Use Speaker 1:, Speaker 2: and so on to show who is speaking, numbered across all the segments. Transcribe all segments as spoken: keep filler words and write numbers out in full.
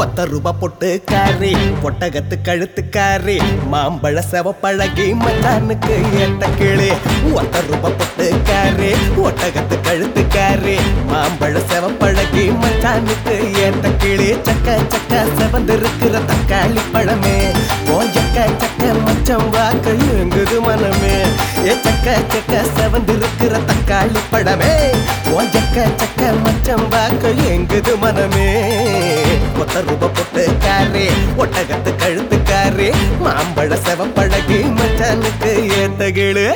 Speaker 1: ஒத்த ரூபா பொட்டு காரி ஒட்டகத்து கழுத்து காரி மாம்பழ செவப்பழகி மச்சானுக்கு ஏட்ட கிளி ஒத்த ரூபா பொட்டு காரி ஒட்டகத்து கழுத்து காரி மாம்பழ செவப்பழகி மச்சானுக்கு ஏட்ட கிளி சக்க சக்க செவந்திருக்கிற தக்காளி பழமே ஓ சக்க சக்க மச்சம் வாக்க எங்குது மனமே ஏ சக்க சக்க செவந்திருக்கிற தக்காளி பழமே ஓ சக்க சக்க மச்சம் வாக்க எங்குது மனமே ஒத்த ரூபா பொட்டு காரி ஒட்டகத்து கழுத்து காரி மாம்பழ செவப்பழகி மச்சானுக்கு ஏத்த கிளி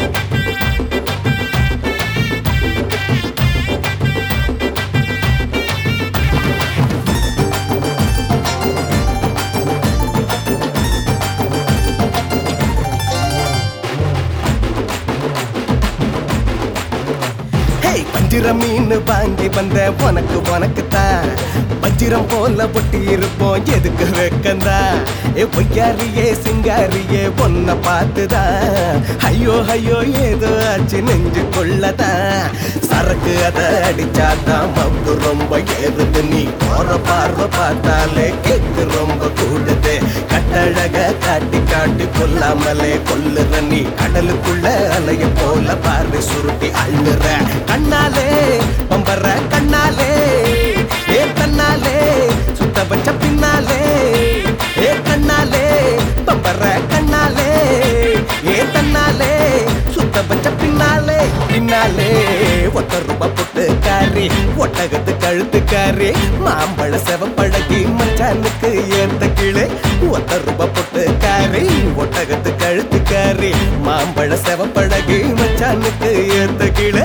Speaker 1: வஞ்சிரம் மீன் வாங்கி வந்த உனக்கு உனக்குத்தான் வஞ்சிரம் போல பொட்டி இருப்போம் எதுக்கு வெக்கந்தா ஏ பொய்யாரியே சிங்காரியே பொண்ண பார்த்துதான் ஐயோ ஐயோ ஏதோ ஆச்சு நெஞ்சு கொள்ளதான் சரக்கு அதை அடிச்சாதான் மப்பு ரொம்ப ஏறுது நீ போற பார்வை பார்த்தாலே கேக்கு ரொம்ப கூடுது கட்டழக காட்டி காட்டி கொல்லாமலே கொல்லுற நீ கடலுக்குள்ள அலைய போல பார்வை சுருட்டி அள்ளுற கண்ணாலே பம்பர கண்ணாலே ஏ கண்ணாலே சுத்த வச்ச பின்னாலே ஏ கண்ணாலே பம்பர கண்ணாலே ஏ கண்ணாலே சுத்த வச்ச பின்னாலே பின்னாலே ஒத்த ரூபா பொட்டு காரி ஒட்டகத்து கழுத்து காரி மாம்பழ செவப்பழகி மச்சானுக்கு ஏத்த கிளி ஒத்த ரூபா பொட்டு காரி ஒட்டகத்து கழுத்து காரி மாம்பழ செவப்பழகி மச்சானுக்கு ஏத்த கிளி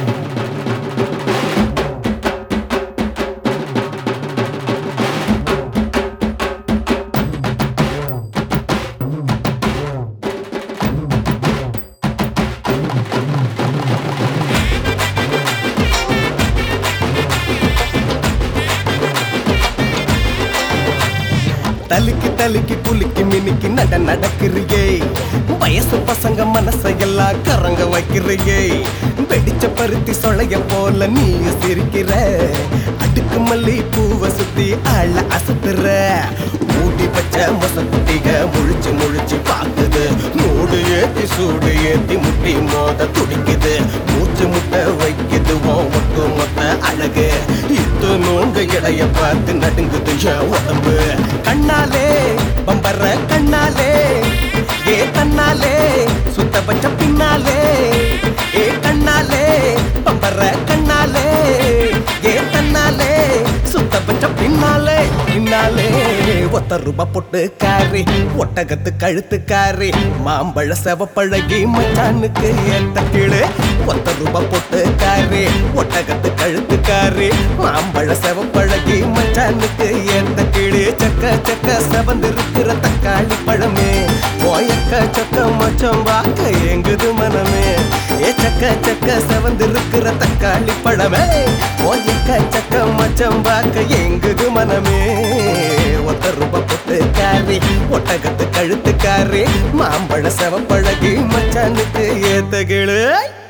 Speaker 1: தலுக்கி தலுக்கி குலுக்கி மினிக்கி நட நடக்கிறியே வயசு பசங்க மனசையெல்லாம் கரங்க வைக்கிறியே வெடிச்ச பருத்தி சொலைய போல நீ சிரிக்கிற அடுக்கு மல்லி பூவை சுத்தி ஆள அசத்துற மூடி பச்ச மொசக்குட்டிக முழிச்சு முழிச்சு பாக்குது மூடு ஏத்தி சூடு ஏத்தி முட்டி மோத துடிக்குது மூச்சு முட்டை வைக்குது ஒட்டு மொத்த அழகு இத்து நோங்க இடைய பார்த்து நடுங்குது என் உடம்பு கண்ணாலே பம்பர கண்ணாலே ஏ கண்ணாலே சுத்த பச்ச பின்னாலே ஏ கண்ணாலே பம்பர கண்ணாலே ஏ கண்ணாலே சுத்த பச்ச பின்னாலே பின்னாலே ஒத்த ரூபா பொட்டு காரி ஒட்டகத்து கழுத்து காரி மாம்பழ செவப்பழகி மச்சானுக்கு ஏத்த கிளி ஒத்த ரூபா பொட்டு காரி ஒட்டகத்து கழுத்து காரி மாம்பழ செவப்பழகி மச்சானுக்கு ஏத்த கிளி சக்க சக்க செவந்திருக்கிற தக்காளி பழமே போயக்க சக்க மச்சம் வாக்க எங்குது மனமே ஏ சக்க சக்க செவந்திருக்கிற தக்காளி பழமே போயக்க சக்க மச்சம் வாக்க எங்குது மனமே ஒத்த ரூபா பொட்டு காரி ஒட்டகத்து கழுத்து காரி மாம்பழ செவப்பழகி மச்சானுக்கு ஏத்த கிளி